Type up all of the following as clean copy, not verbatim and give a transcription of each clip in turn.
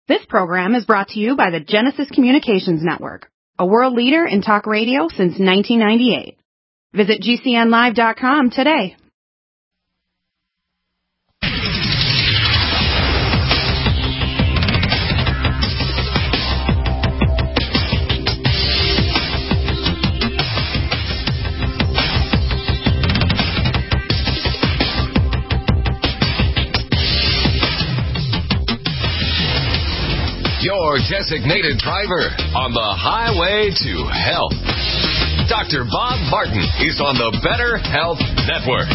This program is brought to you by the Genesis Communications Network, a world leader in talk radio since 1998. Visit GCNlive.com today. Your designated driver on the highway to health. Dr. Bob Martin is on the Better Health Network.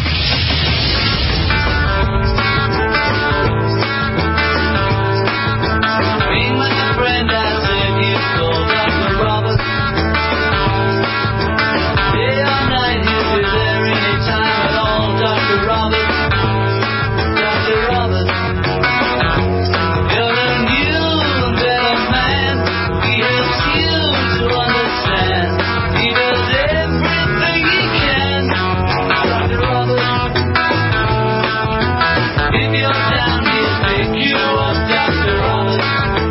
Being my friend, I said you called Dr. Roberts. Day or night, he'll be there anytime at all. Dr. Roberts. Dr. Roberts. You're a new and better man. He helps you to understand. He does everything he can. Dr. Roberts. If you're down, he'll pick you up. Dr. Roberts.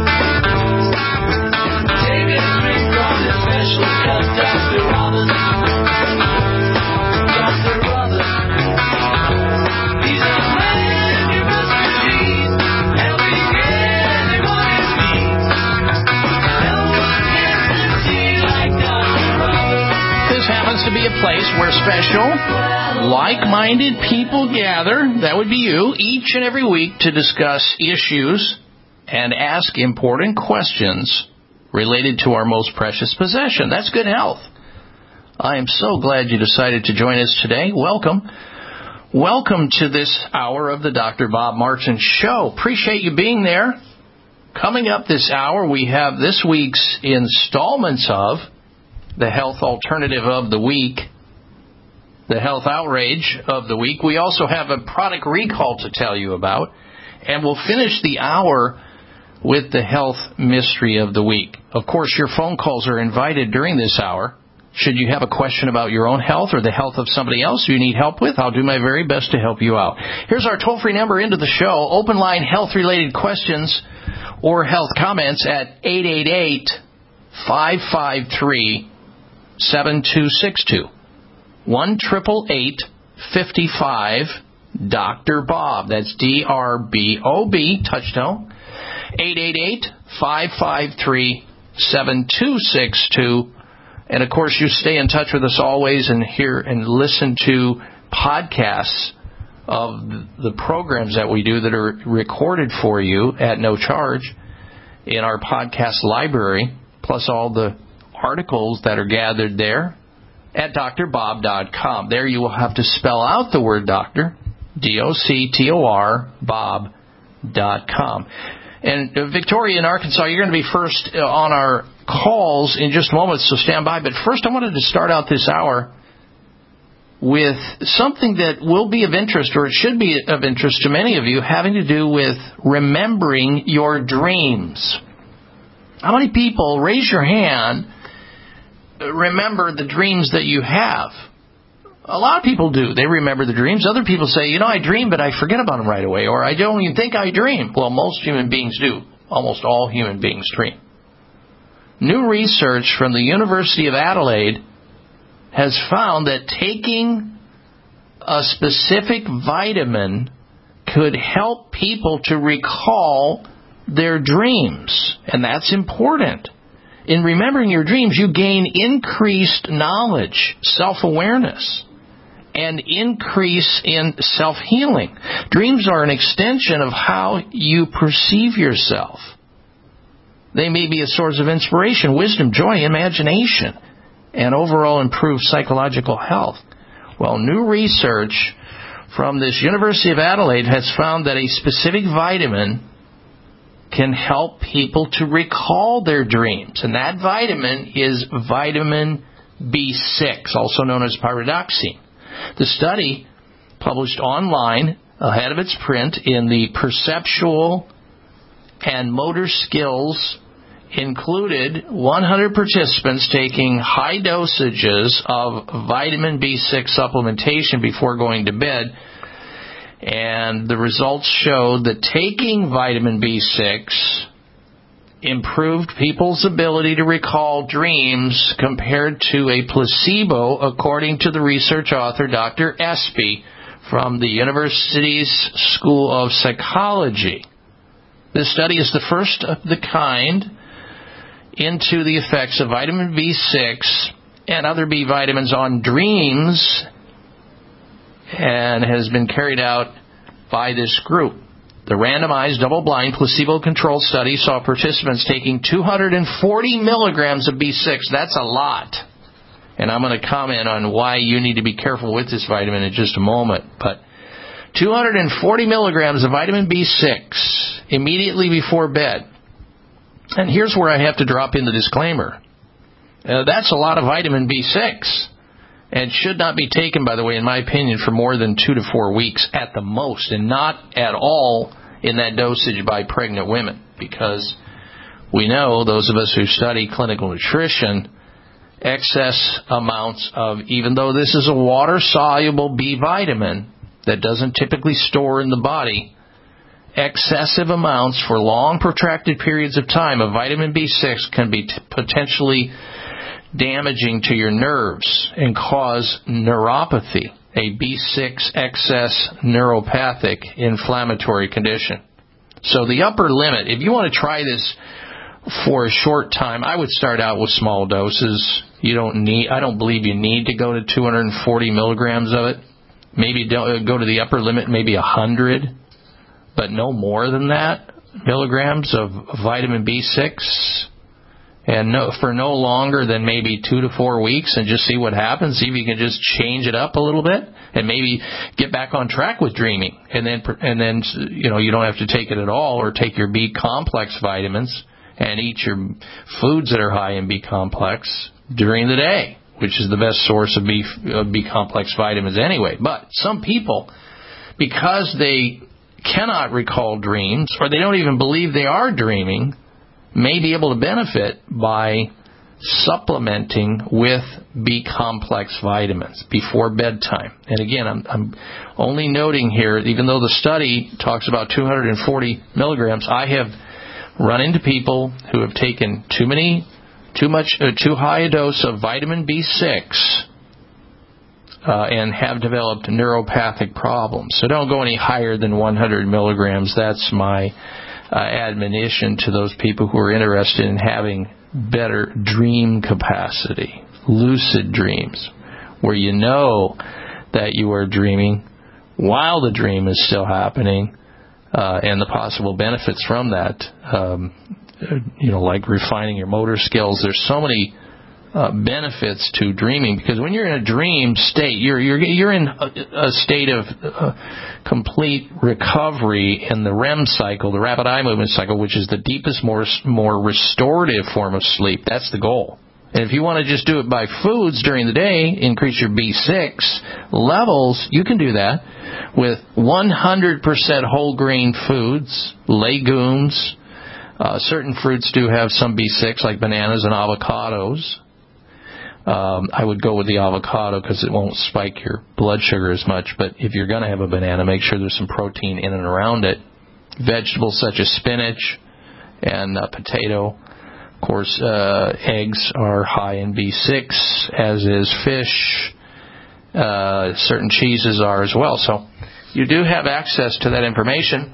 Take a drink from his special cup. Dr. Roberts. Dr. Roberts. He's a man you must believe. Helping anyone in need. No one gets to see like Dr. Roberts. This happens to be a place where special, like-minded people gather, that would be you, each and every week to discuss issues and ask important questions related to our most precious possession. That's good health. I am so glad you decided to join us today. Welcome. Welcome to this hour of the Dr. Bob Martin Show. Appreciate you being there. Coming up this hour, we have this week's installments of the Health Alternative of the Week, the Health Outrage of the Week. We also have a product recall to tell you about, and we'll finish the hour with the Health Mystery of the Week. Of course, your phone calls are invited during this hour. Should you have a question about your own health or the health of somebody else you need help with, I'll do my very best to help you out. Here's our toll-free number into the show. Open line health-related questions or health comments at 888-553-7262. 1-888-55 Dr. Bob. That's D-R-B-O-B, touchdown. 888-553-7262. And, of course, you stay in touch with us always and hear and listen to podcasts of the programs that we do that are recorded for you at no charge in our podcast library, plus all the articles that are gathered there at drbob.com. There you will have to spell out the word doctor, D-O-C-T-O-R, bob.com. And Victoria in Arkansas, you're going to be first on our calls in just a moment, so stand by. But first, I wanted to start out this hour with something that will be of interest, or it should be of interest to many of you, having to do with remembering your dreams. How many people, raise your hand, remember the dreams that you have? A lot of people do. They remember the dreams. Other people say, I dream, but I forget about them right away, or I don't even think I dream. Well, most human beings do. Almost all human beings dream. New research from the University of Adelaide has found that taking a specific vitamin could help people to recall their dreams, and that's important. In remembering your dreams, you gain increased knowledge, self-awareness, and increase in self-healing. Dreams are an extension of how you perceive yourself. They may be a source of inspiration, wisdom, joy, imagination, and overall improved psychological health. Well, new research from this University of Adelaide has found that a specific vitamin can help people to recall their dreams. And that vitamin is vitamin B6, also known as pyridoxine. The study, published online ahead of its print in the Perceptual and Motor Skills, included 100 participants taking high dosages of vitamin B6 supplementation before going to bed. And the results showed that taking vitamin B6 improved people's ability to recall dreams compared to a placebo, according to the research author Dr. Espy from the University's School of Psychology. This study is the first of the kind into the effects of vitamin B6 and other B vitamins on dreams, and has been carried out by this group. The randomized, double-blind, placebo-controlled study saw participants taking 240 milligrams of B6. That's a lot. And I'm going to comment on why you need to be careful with this vitamin in just a moment. But 240 milligrams of vitamin B6 immediately before bed. And here's where I have to drop in the disclaimer. That's a lot of vitamin B6. And should not be taken, by the way, in my opinion, for more than 2 to 4 weeks at the most, and not at all in that dosage by pregnant women. Because we know, those of us who study clinical nutrition, excess amounts of, even though this is a water-soluble B vitamin that doesn't typically store in the body, excessive amounts for long protracted periods of time of vitamin B6 can be potentially damaging to your nerves and cause neuropathy, a B6 excess neuropathic inflammatory condition. So the upper limit, if you want to try this for a short time, I would start out with small doses. I don't believe you need to go to 240 milligrams of it. Maybe don't go to the upper limit, maybe 100, but no more than that milligrams of vitamin B6. And for no longer than maybe 2 to 4 weeks, and just see what happens. See if you can just change it up a little bit, and maybe get back on track with dreaming. And then you don't have to take it at all, or take your B complex vitamins and eat your foods that are high in B complex during the day, which is the best source of B complex vitamins anyway. But some people, because they cannot recall dreams, or they don't even believe they are dreaming, may be able to benefit by supplementing with B-complex vitamins before bedtime. And again, I'm only noting here, even though the study talks about 240 milligrams, I have run into people who have taken too high a dose of vitamin B6 and have developed neuropathic problems. So don't go any higher than 100 milligrams. That's my admonition to those people who are interested in having better dream capacity, lucid dreams, where you know that you are dreaming while the dream is still happening, and the possible benefits from that, like refining your motor skills. There's so many benefits to dreaming, because when you're in a dream state, you're in a state of complete recovery in the REM cycle, the rapid eye movement cycle, which is the deepest, more restorative form of sleep. That's the goal. And if you want to just do it by foods during the day, increase your B6 levels, you can do that with 100% whole grain foods, legumes. Certain fruits do have some B6, like bananas and avocados. I would go with the avocado because it won't spike your blood sugar as much. But if you're going to have a banana, make sure there's some protein in and around it. Vegetables such as spinach and potato. Of course, eggs are high in B6, as is fish. Certain cheeses are as well. So you do have access to that information.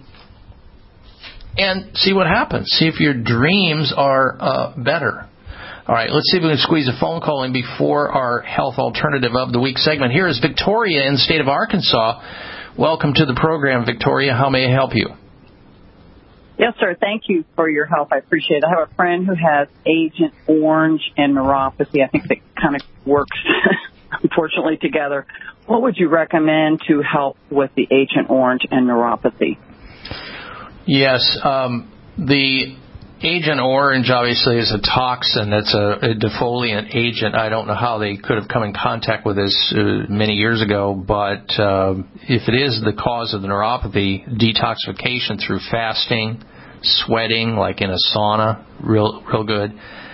And see what happens. See if your dreams are better. All right, let's see if we can squeeze a phone call in before our Health Alternative of the Week segment. Here is Victoria in the state of Arkansas. Welcome to the program, Victoria. How may I help you? Yes, sir. Thank you for your help. I appreciate it. I have a friend who has Agent Orange and neuropathy. I think that kind of works, unfortunately, together. What would you recommend to help with the Agent Orange and neuropathy? Yes, the Agent Orange obviously is a toxin. That's a defoliant agent. I don't know how they could have come in contact with this many years ago, but if it is the cause of the neuropathy, detoxification through fasting, sweating, like in a sauna, real good,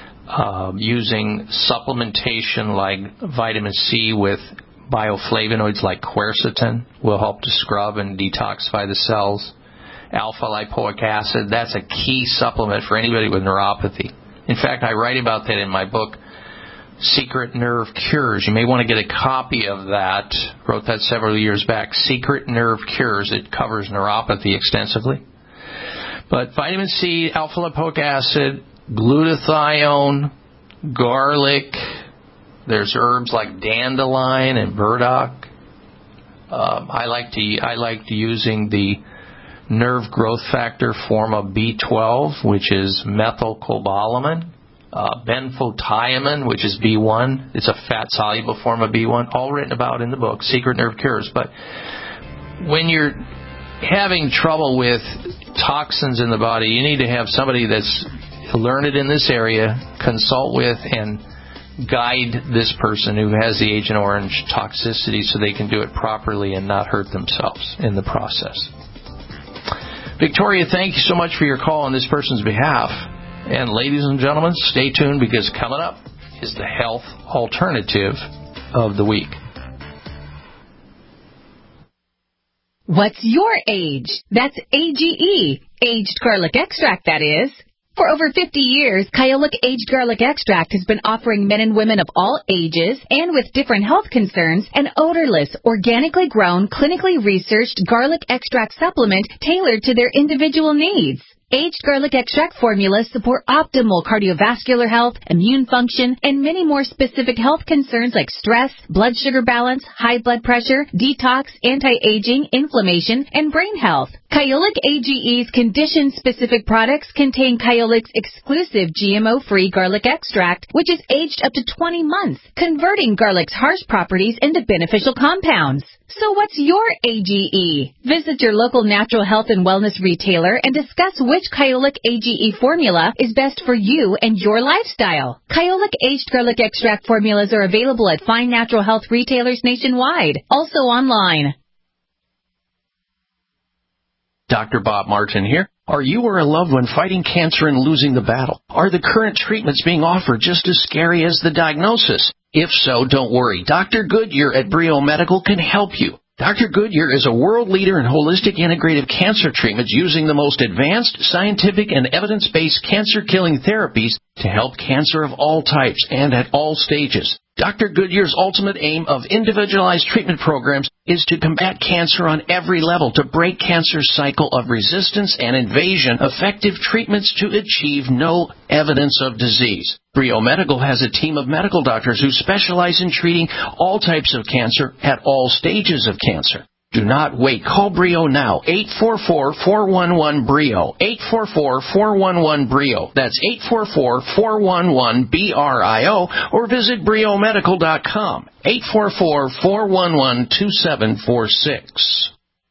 using supplementation like vitamin C with bioflavonoids like quercetin will help to scrub and detoxify the cells. alpha-lipoic acid. That's a key supplement for anybody with neuropathy. In fact, I write about that in my book, Secret Nerve Cures. You may want to get a copy of that. Wrote that several years back. Secret Nerve Cures. It covers neuropathy extensively. But vitamin C, alpha-lipoic acid, glutathione, garlic. There's herbs like dandelion and burdock. I liked using the nerve growth factor form of B12, which is methylcobalamin, benfotiamine, which is B1. It's a fat-soluble form of B1, all written about in the book, Secret Nerve Cures. But when you're having trouble with toxins in the body, you need to have somebody that's learned in this area, consult with, and guide this person who has the Agent Orange toxicity so they can do it properly and not hurt themselves in the process. Victoria, thank you so much for your call on this person's behalf. And ladies and gentlemen, stay tuned because coming up is the health alternative of the week. What's your age? That's AGE, aged garlic extract, that is. For over 50 years, Kyolic Aged Garlic Extract has been offering men and women of all ages and with different health concerns an odorless, organically grown, clinically researched garlic extract supplement tailored to their individual needs. Aged garlic extract formulas support optimal cardiovascular health, immune function, and many more specific health concerns like stress, blood sugar balance, high blood pressure, detox, anti-aging, inflammation, and brain health. Kyolic AGE's condition-specific products contain Kyolic's exclusive GMO-free garlic extract, which is aged up to 20 months, converting garlic's harsh properties into beneficial compounds. So what's your AGE? Visit your local natural health and wellness retailer and discuss which Kyolic AGE formula is best for you and your lifestyle. Kyolic Aged Garlic Extract formulas are available at fine natural health retailers nationwide, also online. Dr. Bob Martin here. Are you or a loved one fighting cancer and losing the battle? Are the current treatments being offered just as scary as the diagnosis? If so, don't worry. Dr. Goodyear at Brio Medical can help you. Dr. Goodyear is a world leader in holistic integrative cancer treatments using the most advanced scientific and evidence-based cancer-killing therapies to help cancer of all types and at all stages. Dr. Goodyear's ultimate aim of individualized treatment programs is to combat cancer on every level, to break cancer's cycle of resistance and invasion, effective treatments to achieve no evidence of disease. Brio Medical has a team of medical doctors who specialize in treating all types of cancer at all stages of cancer. Do not wait. Call Brio now. 844-411-BRIO. 844-411-BRIO. That's 844-411-BRIO. Or visit briomedical.com. 844-411-2746.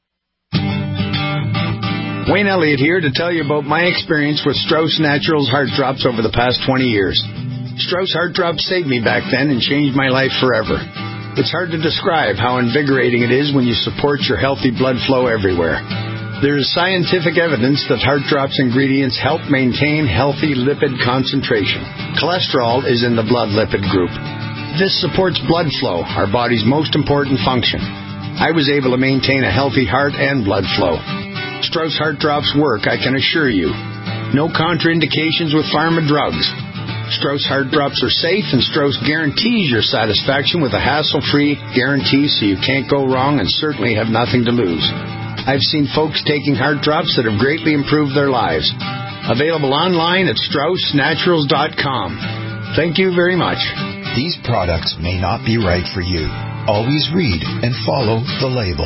Wayne Elliott here to tell you about my experience with Strauss Naturals Heart Drops over the past 20 years. Strauss Heart Drops saved me back then and changed my life forever. It's hard to describe how invigorating it is when you support your healthy blood flow everywhere. There is scientific evidence that Heart Drops ingredients help maintain healthy lipid concentration. Cholesterol is in the blood lipid group. This supports blood flow, our body's most important function. I was able to maintain a healthy heart and blood flow. Strauss Heart Drops work, I can assure you. No contraindications with pharma drugs. Strauss Heart Drops are safe, and Strauss guarantees your satisfaction with a hassle-free guarantee so you can't go wrong and certainly have nothing to lose. I've seen folks taking Heart Drops that have greatly improved their lives. Available online at StraussNaturals.com. Thank you very much. These products may not be right for you. Always read and follow the label.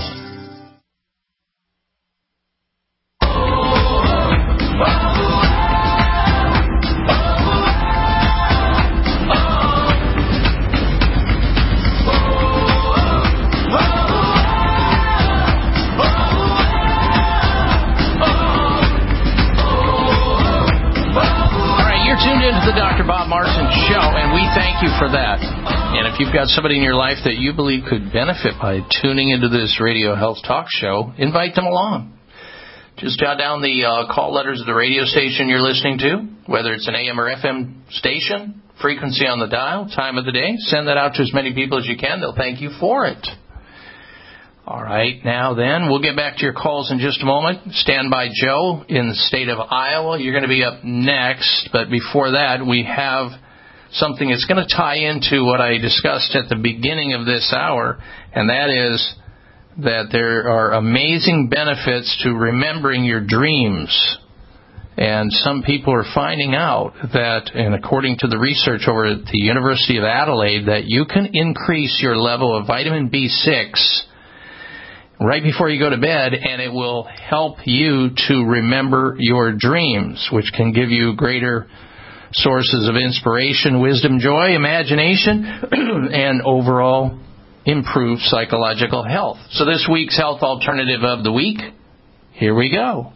For that. And if you've got somebody in your life that you believe could benefit by tuning into this radio health talk show, invite them along. Just jot down the call letters of the radio station you're listening to, whether it's an AM or FM station, frequency on the dial, time of the day. Send that out to as many people as you can. They'll thank you for it. All right, now then, we'll get back to your calls in just a moment. Stand by, Joe, in the state of Iowa. You're going to be up next, but before that, we have something that's going to tie into what I discussed at the beginning of this hour, and that is that there are amazing benefits to remembering your dreams. And some people are finding out that, and according to the research over at the University of Adelaide, that you can increase your level of vitamin B6 right before you go to bed, and it will help you to remember your dreams, which can give you greater sources of inspiration, wisdom, joy, imagination, and overall improved psychological health. So this week's Health Alternative of the Week, here we go.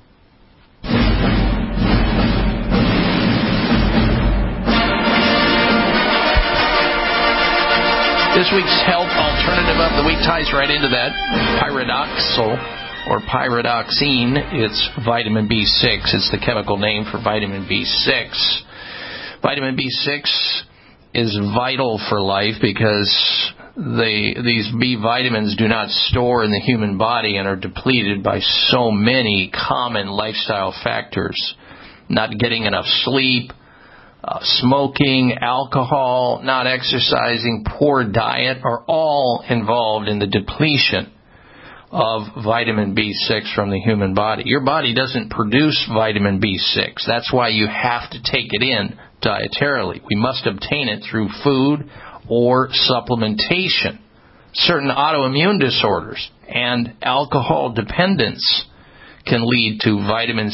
This week's Health Alternative of the Week ties right into that. Pyridoxal, or pyridoxine, it's vitamin B6. It's the chemical name for vitamin B6. Vitamin B6 is vital for life because these B vitamins do not store in the human body and are depleted by so many common lifestyle factors. Not getting enough sleep, smoking, alcohol, not exercising, poor diet are all involved in the depletion of vitamin B6 from the human body. Your body doesn't produce vitamin B6. That's why you have to take it in dietarily. We must obtain it through food or supplementation. Certain autoimmune disorders and alcohol dependence can lead to vitamin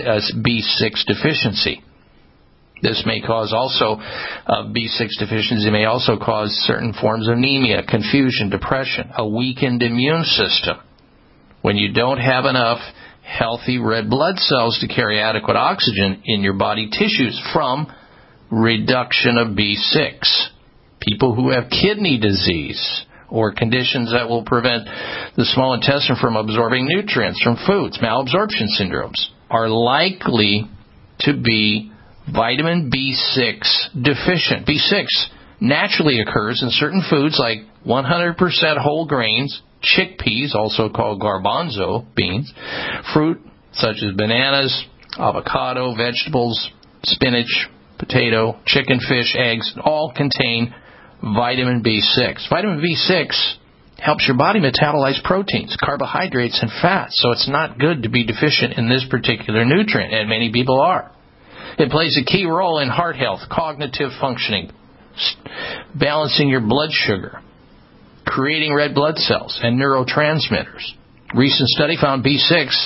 B6 deficiency. This may cause also B6 deficiency may also cause certain forms of anemia, confusion, depression, a weakened immune system. When you don't have enough healthy red blood cells to carry adequate oxygen in your body tissues from reduction of B6. People who have kidney disease or conditions that will prevent the small intestine from absorbing nutrients from foods, malabsorption syndromes, are likely to be vitamin B6 deficient. B6 naturally occurs in certain foods like 100% whole grains, chickpeas, also called garbanzo beans, fruit such as bananas, avocado, vegetables, spinach, potato, chicken, fish, eggs, all contain vitamin B6. Vitamin B6 helps your body metabolize proteins, carbohydrates, and fats, so it's not good to be deficient in this particular nutrient, and many people are. It plays a key role in heart health, cognitive functioning, balancing your blood sugar, creating red blood cells, and neurotransmitters. Recent study found B6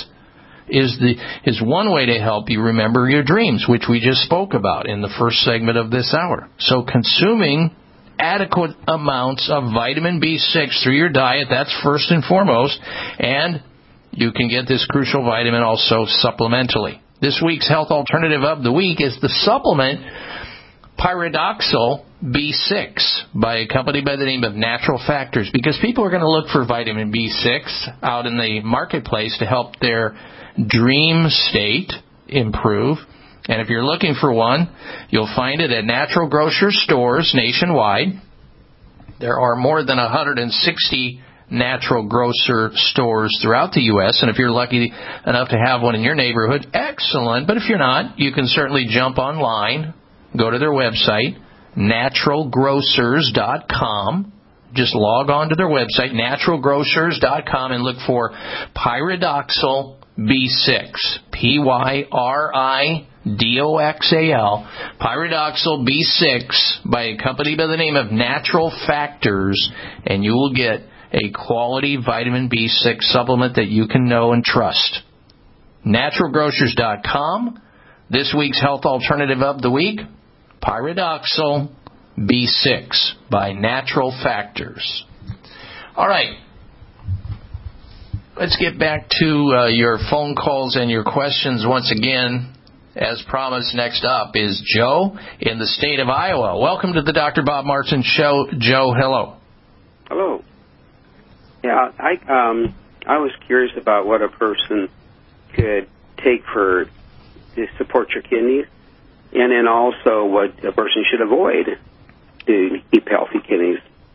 is one way to help you remember your dreams, which we just spoke about in the first segment of this hour. So consuming adequate amounts of vitamin B6 through your diet, that's first and foremost, and you can get this crucial vitamin also supplementally. This week's Health Alternative of the Week is the supplement Pyridoxal B6 by a company by the name of Natural Factors, because people are going to look for vitamin B6 out in the marketplace to help their dream state improve. And if you're looking for one, you'll find it at natural grocery stores nationwide. There are more than 160 natural grocer stores throughout the U.S., and if you're lucky enough to have one in your neighborhood, excellent. But if you're not, you can certainly jump online, go to their website, naturalgrocers.com. Just log on to their website, naturalgrocers.com, and look for Pyridoxal B6, Pyridoxal, Pyridoxal B6 by a company by the name of Natural Factors, and you will get a quality vitamin B6 supplement that you can know and trust. Naturalgrocers.com. This week's Health Alternative of the Week, Pyridoxal B6 by Natural Factors. All right. Let's get back to your phone calls and your questions once again. As promised, next up is Joe in the state of Iowa. Welcome to the Dr. Bob Martin Show. Joe, hello. Hello. Yeah, I was curious about what a person could take to support your kidneys, and then also what a person should avoid to keep healthy kidneys.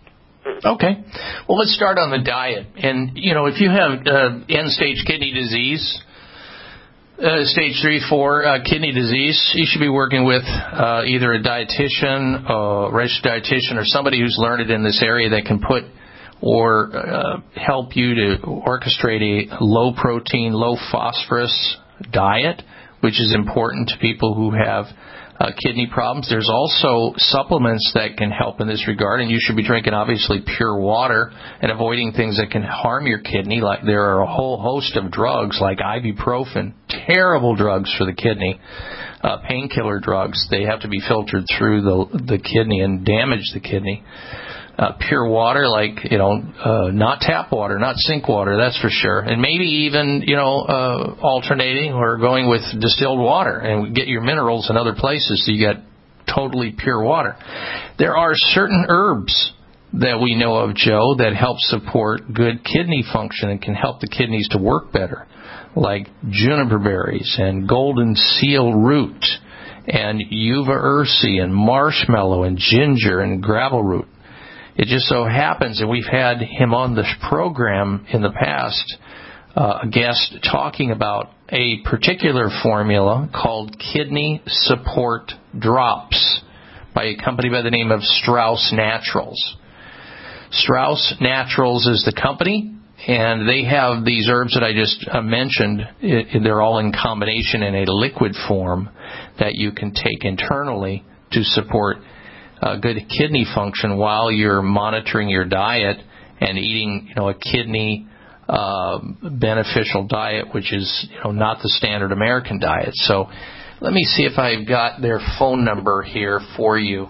Okay. Well, let's start on the diet. And, if you have end-stage kidney disease, stage 3, 4 kidney disease, you should be working with either a dietitian, a registered dietitian, or somebody who's learned in this area that can put or help you to orchestrate a low-protein, low-phosphorus diet, which is important to people who have kidney problems. There's also supplements that can help in this regard, and you should be drinking, obviously, pure water and avoiding things that can harm your kidney. Like there are a whole host of drugs like ibuprofen, terrible drugs for the kidney, painkiller drugs. They have to be filtered through the kidney and damage the kidney. Pure water, like, not tap water, not sink water, that's for sure. And maybe even, alternating or going with distilled water and get your minerals in other places so you get totally pure water. There are certain herbs that we know of, Joe, that help support good kidney function and can help the kidneys to work better, like juniper berries and golden seal root and uva ursi and marshmallow and ginger and gravel root. It just so happens, and we've had him on this program in the past, a guest talking about a particular formula called Kidney Support Drops by a company by the name of Strauss Naturals. Strauss Naturals is the company, and they have these herbs that I just mentioned. They're all in combination in a liquid form that you can take internally to support good kidney function while you're monitoring your diet and eating, a kidney beneficial diet, which is, not the standard American diet. So let me see if I've got their phone number here for you.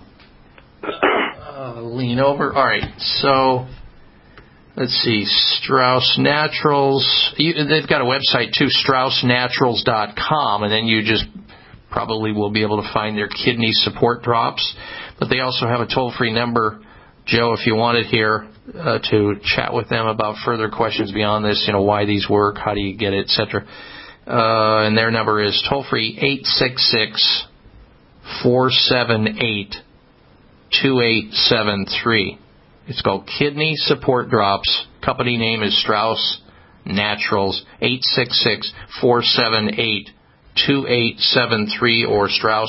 Lean over. All right. So let's see. Strauss Naturals. They've got a website too, StraussNaturals.com, and then you just probably will be able to find their kidney support drops. But they also have a toll-free number, Joe, if you wanted here, to chat with them about further questions beyond this, why these work, how do you get it, etc. And their number is toll-free 866-478-2873. It's called Kidney Support Drops. Company name is Strauss Naturals, 866-478-2873 or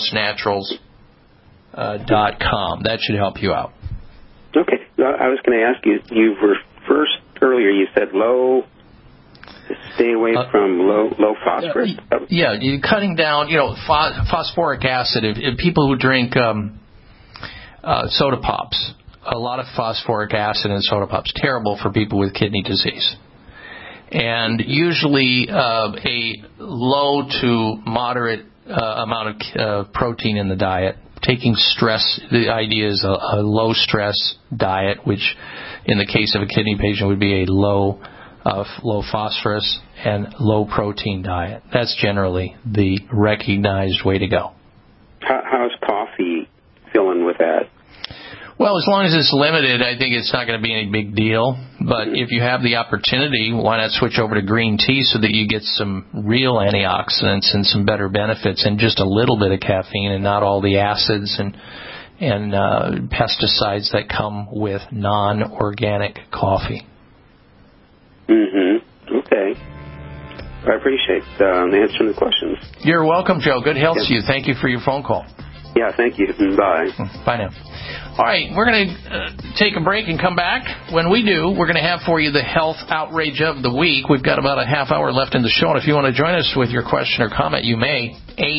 StraussNaturals.com. That should help you out. Okay. I was going to ask you, you were first earlier, you said stay away from low phosphorus. Yeah, you're cutting down, phosphoric acid. If people who drink soda pops, a lot of phosphoric acid in soda pops, terrible for people with kidney disease. And usually a low to moderate amount of protein in the diet. Taking stress, the idea is a low-stress diet, which in the case of a kidney patient would be a low phosphorus and low-protein diet. That's generally the recognized way to go. How's coffee filling with that? Well, as long as it's limited, I think it's not going to be any big deal. But if you have the opportunity, why not switch over to green tea so that you get some real antioxidants and some better benefits and just a little bit of caffeine and not all the acids and pesticides that come with non-organic coffee. Mm-hmm. Okay. I appreciate answering the questions. You're welcome, Joe. Good health to you. Thank you for your phone call. Yeah, thank you. Bye. Bye now. All right, we're going to take a break and come back. When we do, we're going to have for you the health outrage of the week. We've got about a half hour left in the show, and if you want to join us with your question or comment, you may.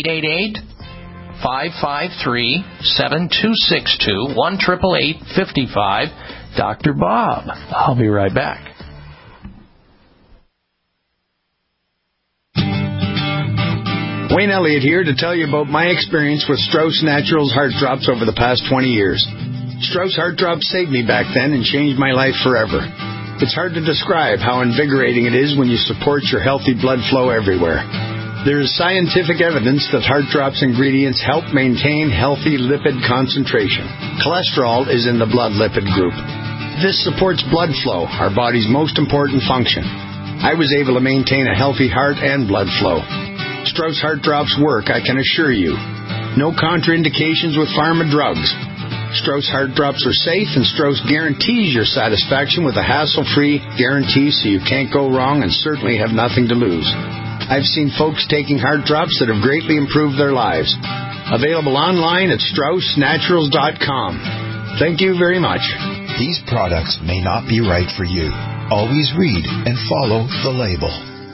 888-553-7262, 1-888-55. Dr. Bob. I'll be right back. Wayne Elliott here to tell you about my experience with Strauss Naturals Heart Drops over the past 20 years. Strauss Heart Drops saved me back then and changed my life forever. It's hard to describe how invigorating it is when you support your healthy blood flow everywhere. There is scientific evidence that Heart Drops ingredients help maintain healthy lipid concentration. Cholesterol is in the blood lipid group. This supports blood flow, our body's most important function. I was able to maintain a healthy heart and blood flow. Strauss Heart Drops work, I can assure you. No contraindications with pharma drugs. Strauss Heart Drops are safe, and Strauss guarantees your satisfaction with a hassle-free guarantee, so you can't go wrong and certainly have nothing to lose. I've seen folks taking heart drops that have greatly improved their lives. Available online at StraussNaturals.com. Thank you very much. These products may not be right for you. Always read and follow the label.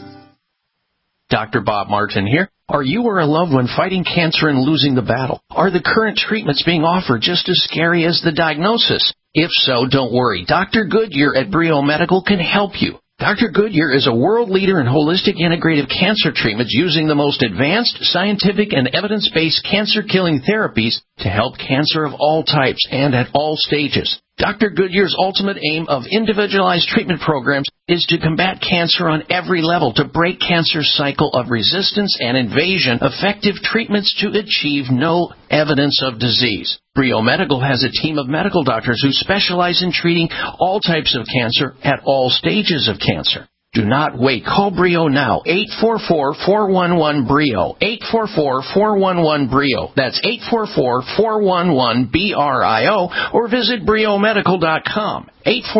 Dr. Bob Martin here. Are you or a loved one fighting cancer and losing the battle? Are the current treatments being offered just as scary as the diagnosis? If so, don't worry. Dr. Goodyear at Brio Medical can help you. Dr. Goodyear is a world leader in holistic integrative cancer treatments using the most advanced scientific and evidence-based cancer-killing therapies to help cancer of all types and at all stages. Dr. Goodyear's ultimate aim of individualized treatment programs is to combat cancer on every level, to break cancer's cycle of resistance and invasion, effective treatments to achieve no evidence of disease. Brio Medical has a team of medical doctors who specialize in treating all types of cancer at all stages of cancer. Do not wait. Call Brio now. 844-411-BRIO. 844-411-BRIO. That's 844-411-BRIO. Or visit BrioMedical.com.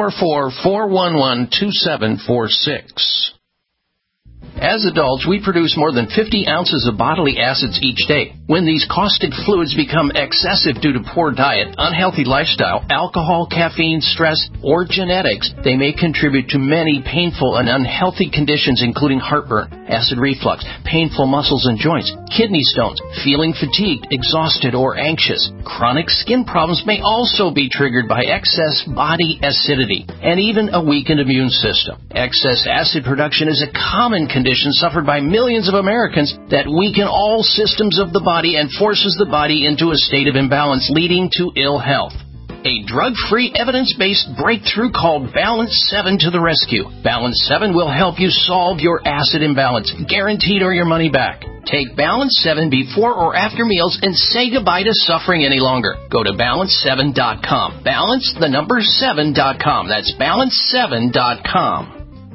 844-411-2746. As adults, we produce more than 50 ounces of bodily acids each day. When these caustic fluids become excessive due to poor diet, unhealthy lifestyle, alcohol, caffeine, stress, or genetics, they may contribute to many painful and unhealthy conditions including heartburn, acid reflux, painful muscles and joints, kidney stones, feeling fatigued, exhausted, or anxious. Chronic skin problems may also be triggered by excess body acidity and even a weakened immune system. Excess acid production is a common condition suffered by millions of Americans that weaken all systems of the body and forces the body into a state of imbalance, leading to ill health. A drug-free, evidence-based breakthrough called Balance 7 to the rescue. Balance 7 will help you solve your acid imbalance, guaranteed or your money back. Take Balance 7 before or after meals and say goodbye to suffering any longer. Go to balance7.com. Balance7.com. That's balance7.com.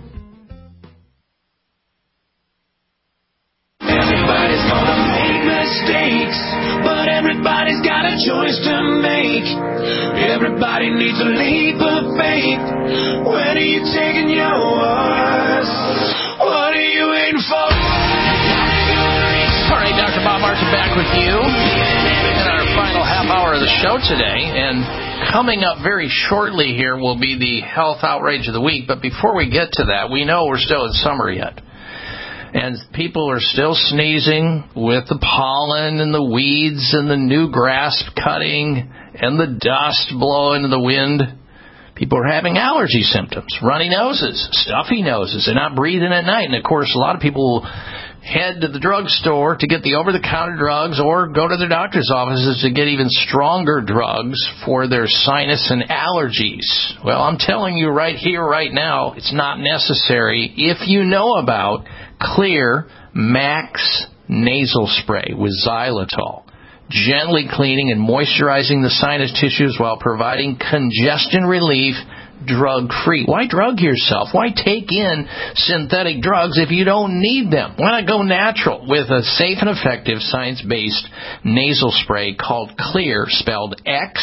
Everybody's gonna make mistakes, but everybody's got a choice to make. Everybody needs a leap of faith. When are you taking yours? What are you waiting for? All right, Dr. Bob Martin back with you in our final half hour of the show today. And coming up very shortly here will be the health outrage of the week. But before we get to that, we know we're still in summer yet. And people are still sneezing with the pollen and the weeds and the new grass cutting and the dust blowing in the wind. People are having allergy symptoms, runny noses, stuffy noses. They're not breathing at night. And, of course, a lot of people will head to the drugstore to get the over-the-counter drugs or go to their doctor's offices to get even stronger drugs for their sinus and allergies. Well, I'm telling you right here, right now, it's not necessary if you know about Clear Max Nasal Spray with xylitol, gently cleaning and moisturizing the sinus tissues while providing congestion relief, drug-free. Why drug yourself? Why take in synthetic drugs if you don't need them? Why not go natural with a safe and effective science-based nasal spray called Clear, spelled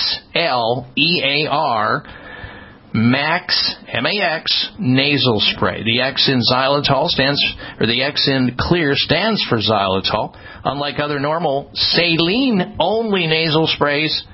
X-L-E-A-R, Max, M-A-X, nasal spray. The X in xylitol the X in Clear stands for xylitol. Unlike other normal saline-only nasal sprays,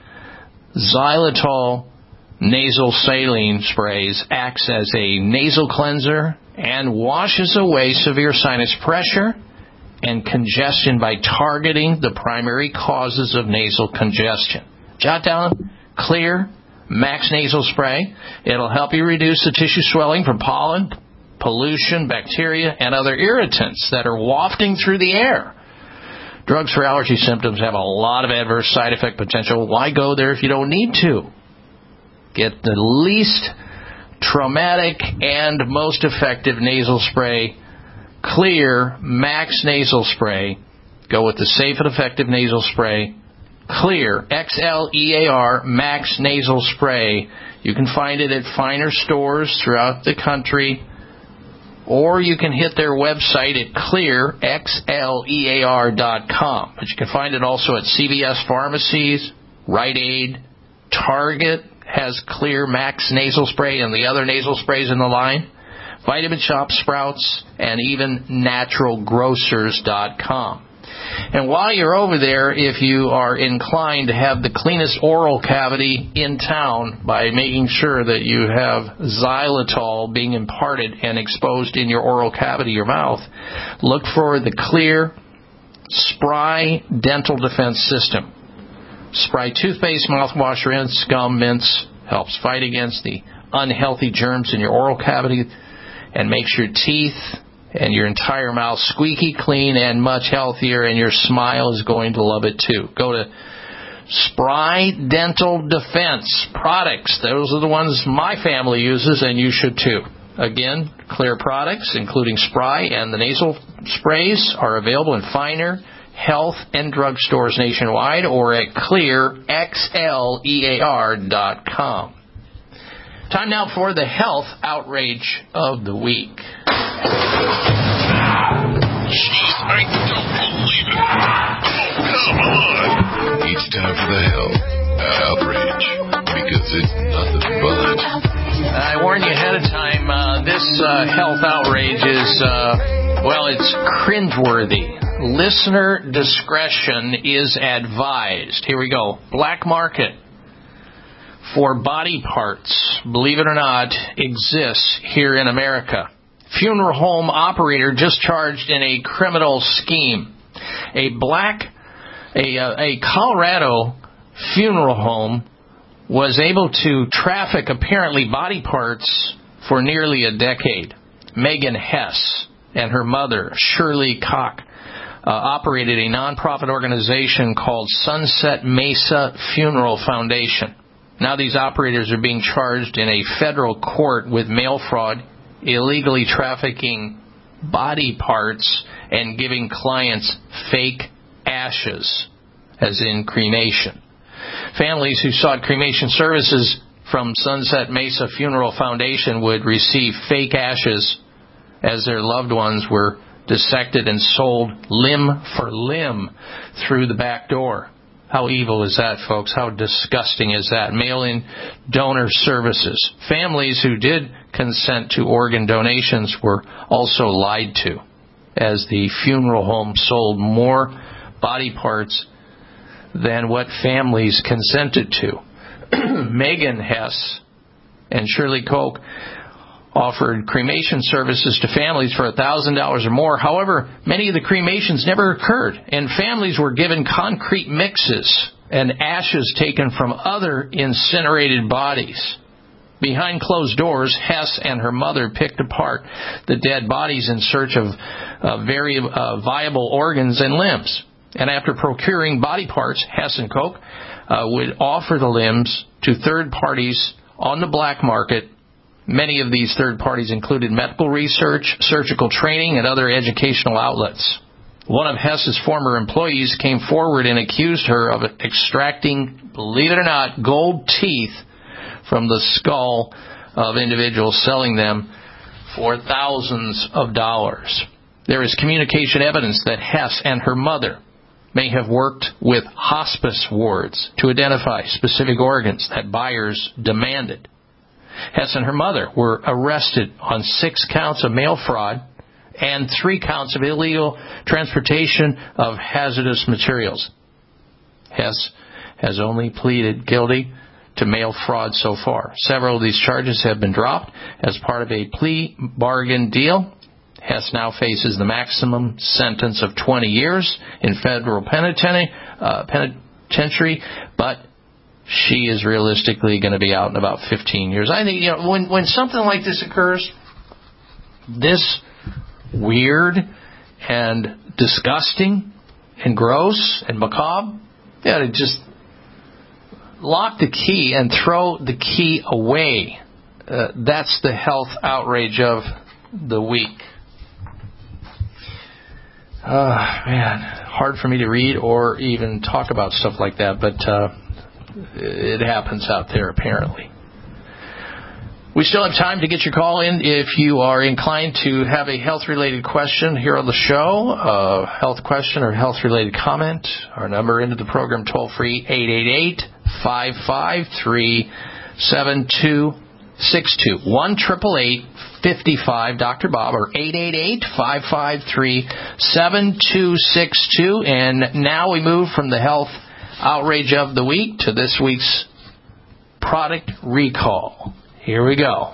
xylitol nasal saline sprays acts as a nasal cleanser and washes away severe sinus pressure and congestion by targeting the primary causes of nasal congestion. Jot down Clear Max Nasal Spray. It'll help you reduce the tissue swelling from pollen, pollution, bacteria, and other irritants that are wafting through the air. Drugs for allergy symptoms have a lot of adverse side effect potential. Why go there if you don't need to? Get the least traumatic and most effective nasal spray, Clear Max Nasal Spray. Go with the safe and effective nasal spray, Clear, X-L-E-A-R, Max Nasal Spray. You can find it at finer stores throughout the country, or you can hit their website at clearxlear.com. But you can find it also at CVS pharmacies, Rite Aid, Target has Clear Max nasal spray and the other nasal sprays in the line. Vitamin Shoppe, Sprouts, and even naturalgrocers.com. And while you're over there, if you are inclined to have the cleanest oral cavity in town by making sure that you have xylitol being imparted and exposed in your oral cavity, your mouth, look for the Clear Spry Dental Defense System. Spry toothpaste, mouthwash, rinse, gum, mints helps fight against the unhealthy germs in your oral cavity and makes your teeth and your entire mouth squeaky clean and much healthier, and your smile is going to love it too. Go to Spry Dental Defense products. Those are the ones my family uses, and you should too. Again, Clear products, including Spry and the nasal sprays, are available in finer health and drugstores nationwide or at clearxlear.com. Time now for the health outrage of the week. Jeez, I don't believe it. Oh, come on. It's time for the health outrage, because it's nothing but. I warned you ahead of time, this health outrage is, it's cringeworthy. Listener discretion is advised. Here we go. Black market for body parts, believe it or not, exists here in America. Funeral home operator just charged in a criminal scheme. A Colorado funeral home was able to traffic apparently body parts for nearly a decade. Megan Hess and her mother, Shirley Koch, operated a nonprofit organization called Sunset Mesa Funeral Foundation. Now these operators are being charged in a federal court with mail fraud, illegally trafficking body parts, and giving clients fake ashes, as in cremation. Families who sought cremation services from Sunset Mesa Funeral Foundation would receive fake ashes as their loved ones were dissected and sold limb for limb through the back door. How evil is that, folks? How disgusting is that? Mail-in donor services. Families who did consent to organ donations were also lied to, as the funeral home sold more body parts than what families consented to. Megan Hess and Shirley Koch offered cremation services to families for $1,000 or more. However, many of the cremations never occurred, and families were given concrete mixes and ashes taken from other incinerated bodies. Behind closed doors, Hess and her mother picked apart the dead bodies in search of very viable organs and limbs. And after procuring body parts, Hess and Koch would offer the limbs to third parties on the black market. Many of these third parties included medical research, surgical training, and other educational outlets. One of Hess's former employees came forward and accused her of extracting, believe it or not, gold teeth from the skull of individuals, selling them for thousands of dollars. There is communication evidence that Hess and her mother may have worked with hospice wards to identify specific organs that buyers demanded. Hess and her mother were arrested on 6 counts of mail fraud and 3 counts of illegal transportation of hazardous materials. Hess has only pleaded guilty to mail fraud so far. Several of these charges have been dropped as part of a plea bargain deal. Hess now faces the maximum sentence of 20 years in federal penitentiary, but she is realistically going to be out in about 15 years. I think, when something like this occurs, this weird and disgusting and gross and macabre, to just lock the key and throw the key away. That's the health outrage of the week. Hard for me to read or even talk about stuff like that, but it happens out there apparently. We still have time to get your call in if you are inclined to have a health-related question here on the show, a health question or health-related comment. Our number into the program, toll-free, 1-888-553-7262. 1-888-55 Dr. Bob, or 888-553-7262. And now we move from the health outrage of the week to this week's product recall. Here we go.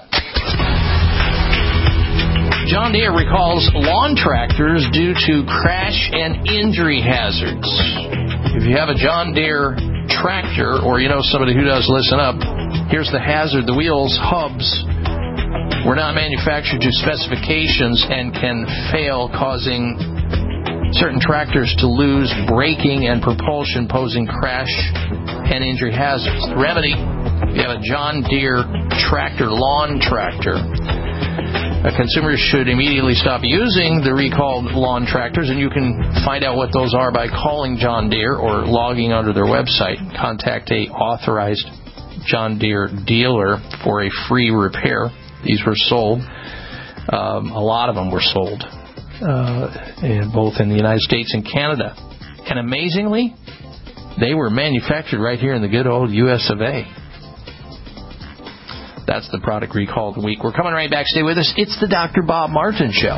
John Deere recalls lawn tractors due to crash and injury hazards. If you have a John Deere tractor, or you know somebody who does, listen up. Here's the hazard. The wheels, hubs, were not manufactured to specifications and can fail, causing certain tractors to lose braking and propulsion, posing crash and injury hazards. The remedy: if you have a John Deere tractor, lawn tractor, consumers should immediately stop using the recalled lawn tractors, and you can find out what those are by calling John Deere or logging onto their website. Contact a authorized John Deere dealer for a free repair. These were sold. A lot of them were sold, both in the United States and Canada. And amazingly, they were manufactured right here in the good old U.S. of A. That's the product recall of the week. We're coming right back. Stay with us. It's the Dr. Bob Martin Show.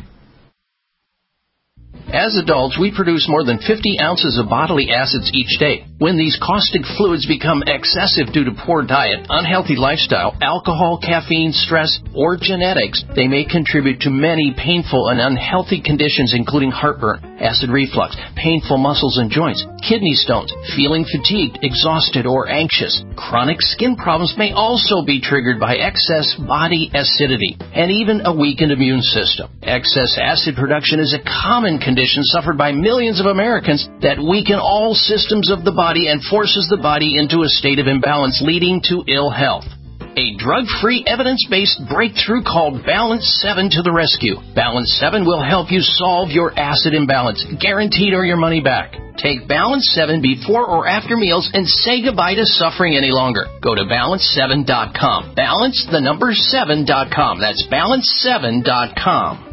As adults, we produce more than 50 ounces of bodily acids each day. When these caustic fluids become excessive due to poor diet, unhealthy lifestyle, alcohol, caffeine, stress, or genetics, they may contribute to many painful and unhealthy conditions, including heartburn, acid reflux, painful muscles and joints, kidney stones, feeling fatigued, exhausted, or anxious. Chronic skin problems may also be triggered by excess body acidity and even a weakened immune system. Excess acid production is a common condition suffered by millions of Americans that weaken all systems of the body and forces the body into a state of imbalance, leading to ill health. A drug-free, evidence-based breakthrough called Balance 7 to the rescue. Balance 7 will help you solve your acid imbalance, guaranteed, or your money back. Take Balance 7 before or after meals and say goodbye to suffering any longer. Go to balance7.com. Balance7.com. That's balance7.com.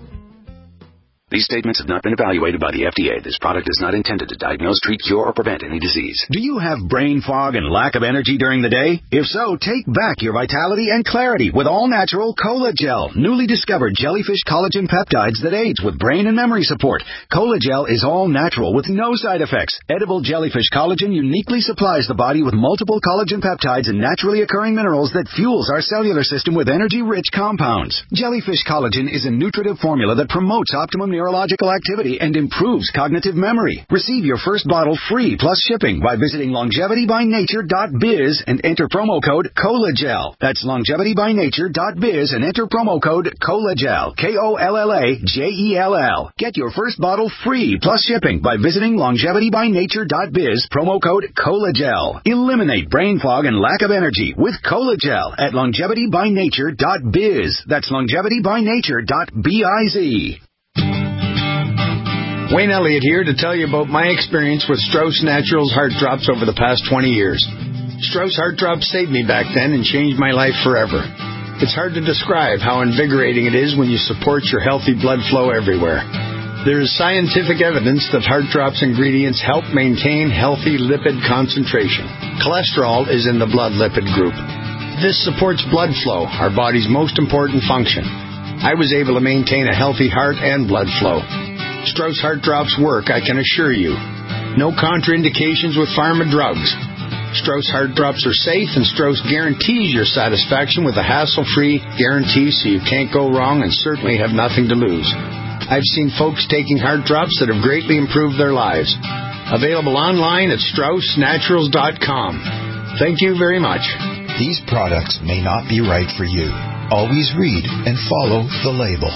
These statements have not been evaluated by the FDA. This product is not intended to diagnose, treat, cure, or prevent any disease. Do you have brain fog and lack of energy during the day? If so, take back your vitality and clarity with all-natural Cola Gel, newly discovered jellyfish collagen peptides that aids with brain and memory support. Cola Gel is all-natural with no side effects. Edible jellyfish collagen uniquely supplies the body with multiple collagen peptides and naturally occurring minerals that fuels our cellular system with energy-rich compounds. Jellyfish collagen is a nutritive formula that promotes optimum neurological activity and improves cognitive memory. Receive your first bottle free plus shipping by visiting longevitybynature.biz and enter promo code COLAGEL. That's longevitybynature.biz and enter promo code COLAGEL. KOLLAGEL. Get your first bottle free plus shipping by visiting longevitybynature.biz, promo code COLAGEL. Eliminate brain fog and lack of energy with Colagel at longevitybynature.biz. That's longevitybynature.biz. Wayne Elliott here to tell you about my experience with Strauss Naturals Heart Drops over the past 20 years. Strauss Heart Drops saved me back then and changed my life forever. It's hard to describe how invigorating it is when you support your healthy blood flow everywhere. There is scientific evidence that Heart Drops ingredients help maintain healthy lipid concentration. Cholesterol is in the blood lipid group. This supports blood flow, our body's most important function. I was able to maintain a healthy heart and blood flow. Strauss Heart Drops work, I can assure you. No contraindications with pharma drugs. Strauss Heart Drops are safe, and Strauss guarantees your satisfaction with a hassle-free guarantee, so you can't go wrong and certainly have nothing to lose. I've seen folks taking Heart Drops that have greatly improved their lives. Available online at StraussNaturals.com. Thank you very much. These products may not be right for you. Always read and follow the label.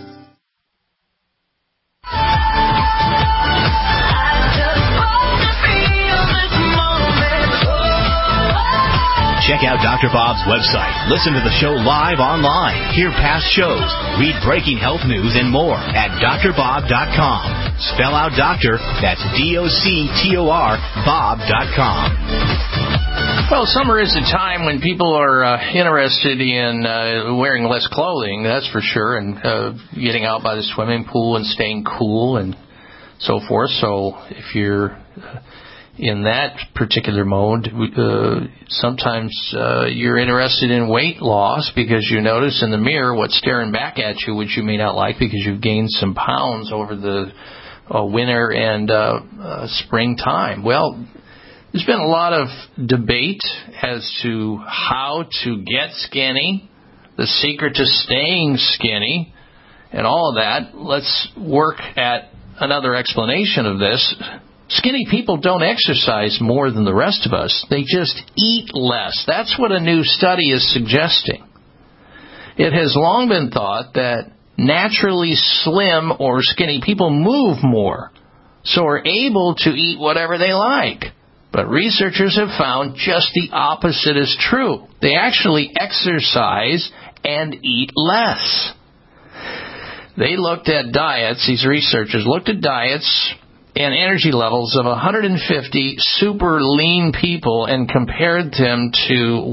Check out Dr. Bob's website. Listen to the show live online. Hear past shows. Read breaking health news and more at drbob.com. Spell out doctor. That's DOCTOR Bob.com. Well, summer is a time when people are interested in wearing less clothing, that's for sure, and getting out by the swimming pool and staying cool and so forth. So if you're in that particular mode, sometimes you're interested in weight loss because you notice in the mirror what's staring back at you, which you may not like because you've gained some pounds over the winter and springtime. Well, there's been a lot of debate as to how to get skinny, the secret to staying skinny, and all of that. Let's work at another explanation of this. Skinny people don't exercise more than the rest of us. They just eat less. That's what a new study is suggesting. It has long been thought that naturally slim or skinny people move more, so are able to eat whatever they like. But researchers have found just the opposite is true. They actually exercise and eat less. They looked at diets, these researchers looked at diets and energy levels of 150 super lean people and compared them to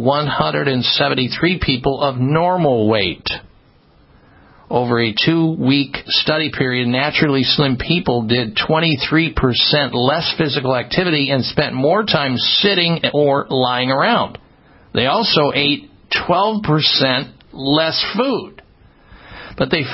173 people of normal weight. Over a 2-week study period, naturally slim people did 23% less physical activity and spent more time sitting or lying around. They also ate 12% less food. But they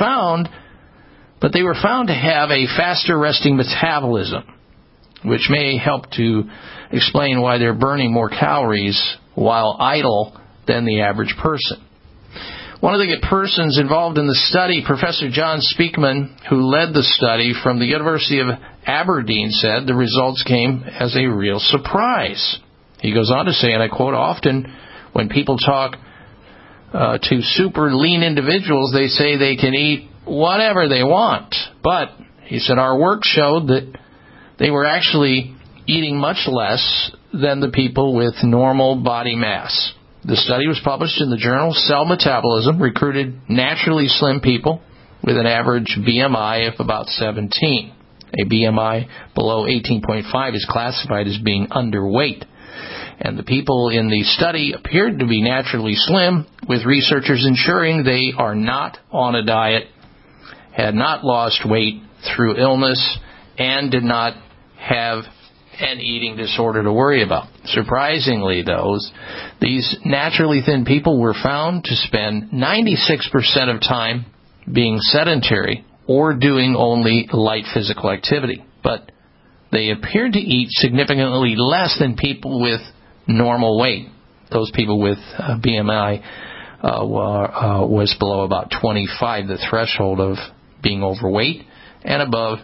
were found to have a faster resting metabolism, which may help to explain why they're burning more calories while idle than the average person. One of the persons involved in the study, Professor John Speakman, who led the study from the University of Aberdeen, said the results came as a real surprise. He goes on to say, and I quote, often when people talk to super lean individuals, they say they can eat whatever they want. But, he said, our work showed that they were actually eating much less than the people with normal body mass. The study was published in the journal Cell Metabolism, recruited naturally slim people with an average BMI of about 17. A BMI below 18.5 is classified as being underweight. And the people in the study appeared to be naturally slim, with researchers ensuring they are not on a diet, had not lost weight through illness, and did not have an eating disorder to worry about. Surprisingly, though, these naturally thin people were found to spend 96% of time being sedentary or doing only light physical activity. But they appeared to eat significantly less than people with normal weight. Those people with BMI was below about 25, the threshold of being overweight, and above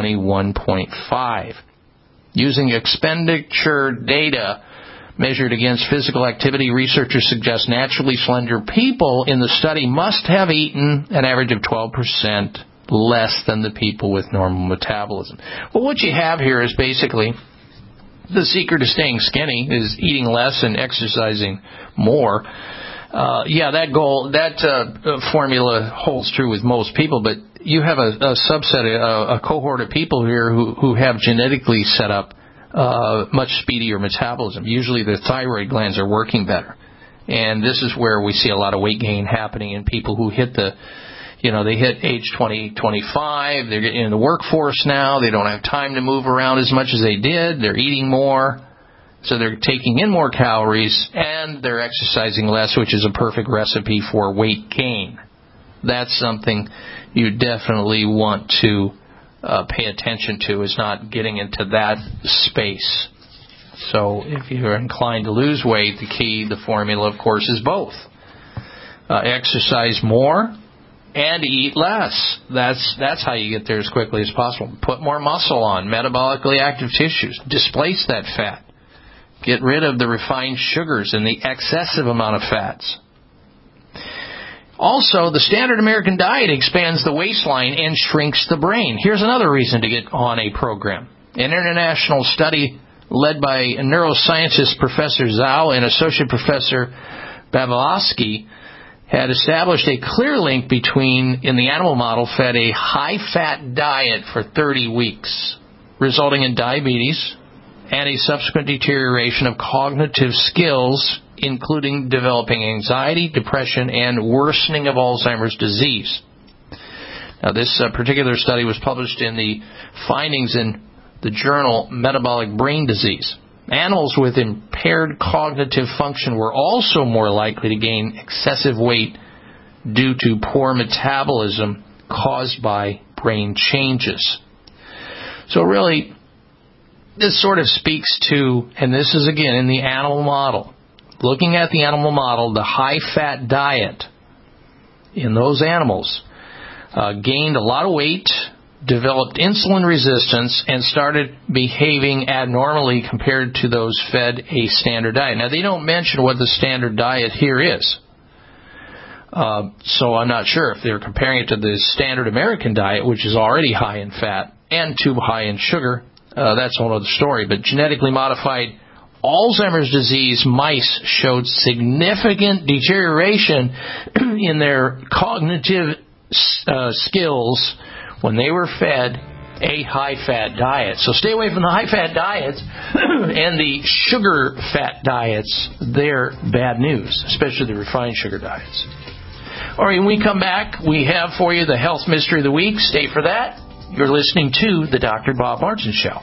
21.5. Using expenditure data measured against physical activity, researchers suggest naturally slender people in the study must have eaten an average of 12% less than the people with normal metabolism. Well, what you have here is basically the secret to staying skinny is eating less and exercising more. That formula holds true with most people, but you have a subset, a cohort of people here who have genetically set up much speedier metabolism. Usually their thyroid glands are working better. And this is where we see a lot of weight gain happening in people who hit they hit age 20, 25, they're getting in the workforce now, they don't have time to move around as much as they did, they're eating more, so they're taking in more calories, and they're exercising less, which is a perfect recipe for weight gain. That's something you definitely want to pay attention to, is not getting into that space. So if you're inclined to lose weight, the formula, of course, is both. Exercise more and eat less. That's how you get there as quickly as possible. Put more muscle on, metabolically active tissues. Displace that fat. Get rid of the refined sugars and the excessive amount of fats. Also, the standard American diet expands the waistline and shrinks the brain. Here's another reason to get on a program. An international study led by neuroscientist Professor Zhao and Associate Professor Babalowski had established a clear link between, in the animal model, fed a high-fat diet for 30 weeks, resulting in diabetes and a subsequent deterioration of cognitive skills, including developing anxiety, depression, and worsening of Alzheimer's disease. Now, this particular study was published in the findings in the journal Metabolic Brain Disease. Animals with impaired cognitive function were also more likely to gain excessive weight due to poor metabolism caused by brain changes. So really, this sort of speaks to, and this is again in the animal model, looking at the animal model, the high-fat diet in those animals gained a lot of weight, developed insulin resistance, and started behaving abnormally compared to those fed a standard diet. Now, they don't mention what the standard diet here is. So I'm not sure if they're comparing it to the standard American diet, which is already high in fat and too high in sugar. That's a whole other story. But genetically modified Alzheimer's disease mice showed significant deterioration in their cognitive skills when they were fed a high-fat diet. So stay away from the high-fat diets and the sugar-fat diets. They're bad news, especially the refined sugar diets. All right, when we come back, we have for you the Health Mystery of the Week. Stay for that. You're listening to the Dr. Bob Martin Show.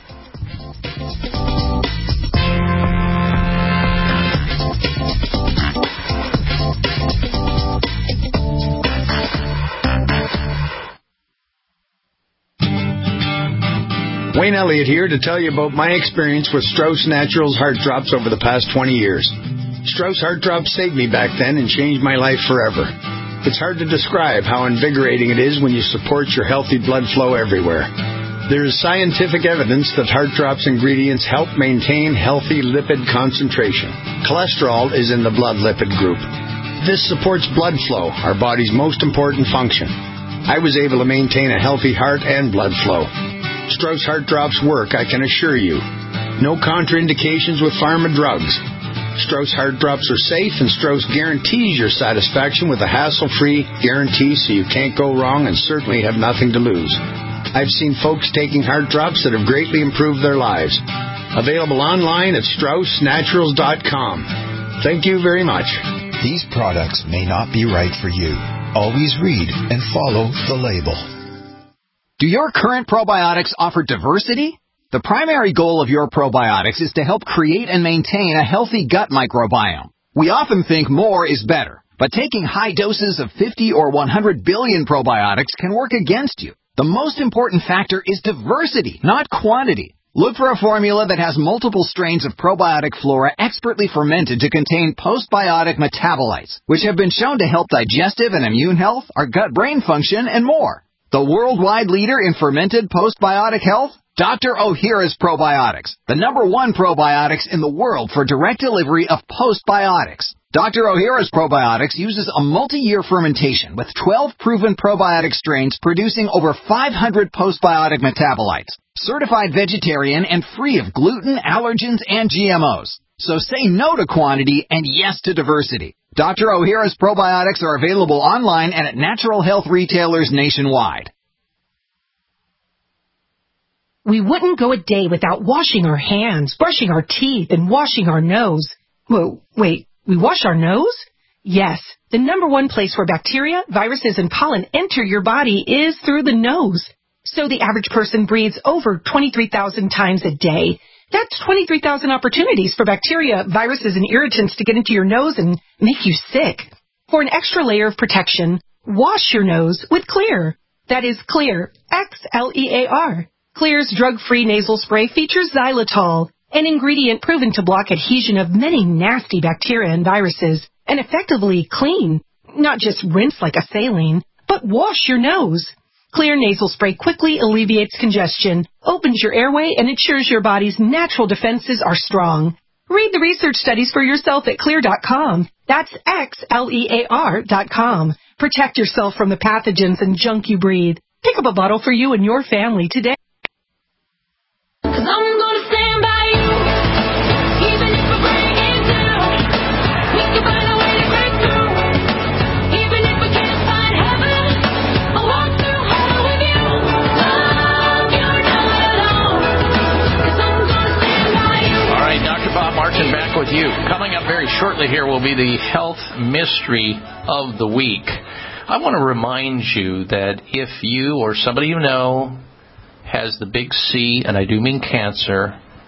Wayne Elliott here to tell you about my experience with Strauss Naturals Heart Drops over the past 20 years. Strauss Heart Drops saved me back then and changed my life forever. It's hard to describe how invigorating it is when you support your healthy blood flow everywhere. There is scientific evidence that Heart Drops ingredients help maintain healthy lipid concentration. Cholesterol is in the blood lipid group. This supports blood flow, our body's most important function. I was able to maintain a healthy heart and blood flow. Strauss Heart Drops work, I can assure you. No contraindications with pharma drugs. Strauss Heart Drops are safe, and Strauss guarantees your satisfaction with a hassle-free guarantee so you can't go wrong and certainly have nothing to lose. I've seen folks taking Heart Drops that have greatly improved their lives. Available online at StraussNaturals.com. Thank you very much. These products may not be right for you. Always read and follow the label. Do your current probiotics offer diversity? The primary goal of your probiotics is to help create and maintain a healthy gut microbiome. We often think more is better, but taking high doses of 50 or 100 billion probiotics can work against you. The most important factor is diversity, not quantity. Look for a formula that has multiple strains of probiotic flora expertly fermented to contain postbiotic metabolites, which have been shown to help digestive and immune health, our gut-brain function, and more. The worldwide leader in fermented postbiotic health? Dr. Ohhira's Probiotics, the #1 probiotics in the world for direct delivery of postbiotics. Dr. Ohhira's Probiotics uses a multi-year fermentation with 12 proven probiotic strains producing over 500 postbiotic metabolites. Certified vegetarian and free of gluten, allergens, and GMOs. So say no to quantity and yes to diversity. Dr. Ohhira's Probiotics are available online and at natural health retailers nationwide. We wouldn't go a day without washing our hands, brushing our teeth, and washing our nose. Whoa, wait, we wash our nose? Yes, the #1 place where bacteria, viruses, and pollen enter your body is through the nose. So the average person breathes over 23,000 times a day. That's 23,000 opportunities for bacteria, viruses, and irritants to get into your nose and make you sick. For an extra layer of protection, wash your nose with Xlear. That is Xlear, Xlear. Xlear's drug-free nasal spray features xylitol, an ingredient proven to block adhesion of many nasty bacteria and viruses, and effectively clean. Not just rinse like a saline, but wash your nose. Xlear nasal spray quickly alleviates congestion, opens your airway, and ensures your body's natural defenses are strong. Read the research studies for yourself at Xlear.com. That's Xlear.com. Protect yourself from the pathogens and junk you breathe. Pick up a bottle for you and your family today. 'Cause I'm gonna stand by you, even if we're breaking down. We can find a way to break through, even if we can't find heaven. I'll walk through hell with you. Love, you're not alone. 'Cause I'm gonna stand by you. All right, Dr. Bob Martin back with you. Coming up very shortly here will be the Health Mystery of the Week. I want to remind you that if you or somebody you know has the big C, and I do mean cancer,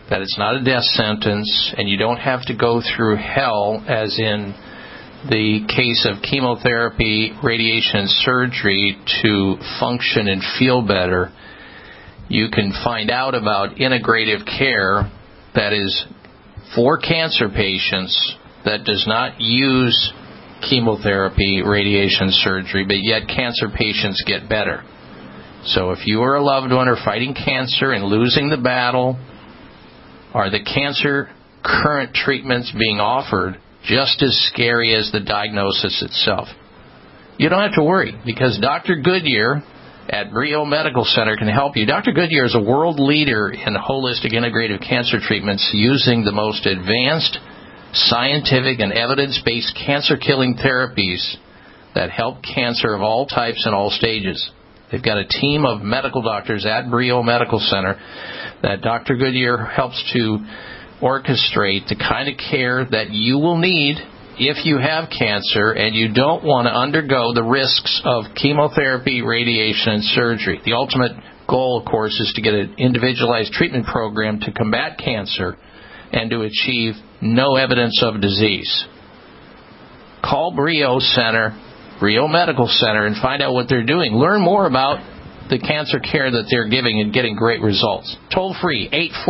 that it's not a death sentence, and you don't have to go through hell as in the case of chemotherapy, radiation, and surgery to function and feel better. You can find out about integrative care that is for cancer patients that does not use chemotherapy, radiation, surgery, but yet cancer patients get better. So if you or a loved one are fighting cancer and losing the battle, are the cancer current treatments being offered just as scary as the diagnosis itself? You don't have to worry, because Dr. Goodyear at Brio Medical Center can help you. Dr. Goodyear is a world leader in holistic integrative cancer treatments using the most advanced scientific and evidence-based cancer-killing therapies that help cancer of all types and all stages. They've got a team of medical doctors at Brio Medical Center that Dr. Goodyear helps to orchestrate the kind of care that you will need if you have cancer and you don't want to undergo the risks of chemotherapy, radiation, and surgery. The ultimate goal, of course, is to get an individualized treatment program to combat cancer and to achieve no evidence of disease. Call Brio Center, Brio Medical Center, and find out what they're doing. Learn more about the cancer care that they're giving and getting great results. Toll free,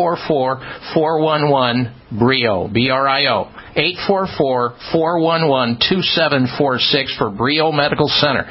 844-411-BRIO, B-R-I-O. 844-411-2746 for Brio Medical Center.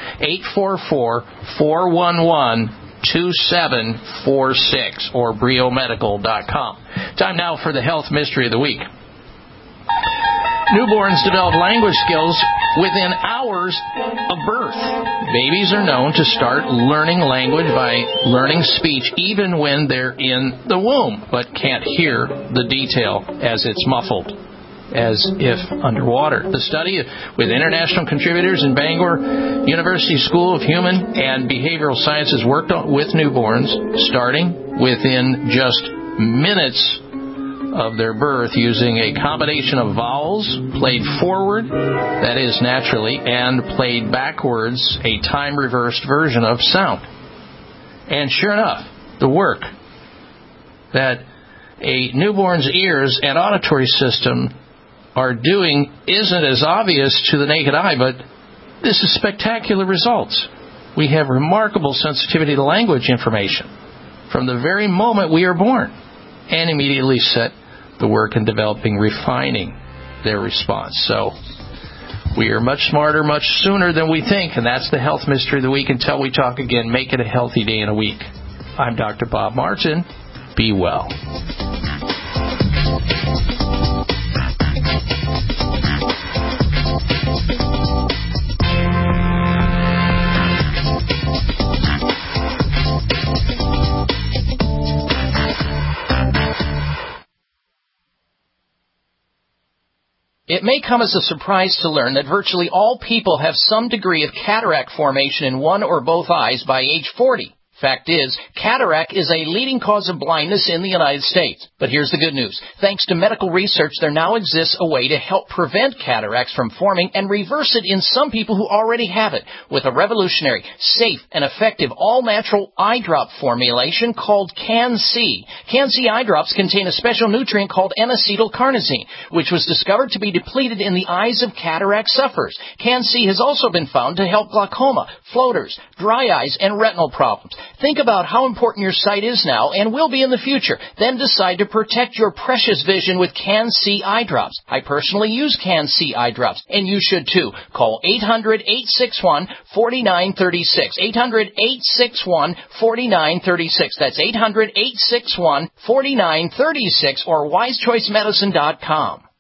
844-411-2746 or briomedical.com. Time now for the Health Mystery of the Week. Newborns develop language skills within hours of birth. Babies are known to start learning language by learning speech even when they're in the womb, but can't hear the detail as it's muffled, as if underwater. The study with international contributors in Bangor University School of Human and Behavioral Sciences worked with newborns starting within just minutes of their birth using a combination of vowels played forward, that is naturally, and played backwards, a time-reversed version of sound. And sure enough, the work that a newborn's ears and auditory system are doing isn't as obvious to the naked eye, but this is spectacular results. We have remarkable sensitivity to language information from the very moment we are born, and immediately set the work in developing, refining their response. So we are much smarter, much sooner than we think, and that's the Health Mystery of the Week. Until we talk again, make it a healthy day in a week. I'm Dr. Bob Martin. Be well. It may come as a surprise to learn that virtually all people have some degree of cataract formation in one or both eyes by age 40. Fact is, cataract is a leading cause of blindness in the United States. But here's the good news. Thanks to medical research, there now exists a way to help prevent cataracts from forming and reverse it in some people who already have it with a revolutionary, safe, and effective all-natural eye drop formulation called Can-C. Can-C eye drops contain a special nutrient called N-acetylcarnosine, which was discovered to be depleted in the eyes of cataract sufferers. Can-C has also been found to help glaucoma, floaters, dry eyes, and retinal problems. Think about how important your sight is now and will be in the future. Then decide to protect your precious vision with Can-C eye drops. I personally use Can-C eye drops, and you should too. Call 800-861-4936. 800-861-4936. That's 800-861-4936 or wisechoicemedicine.com.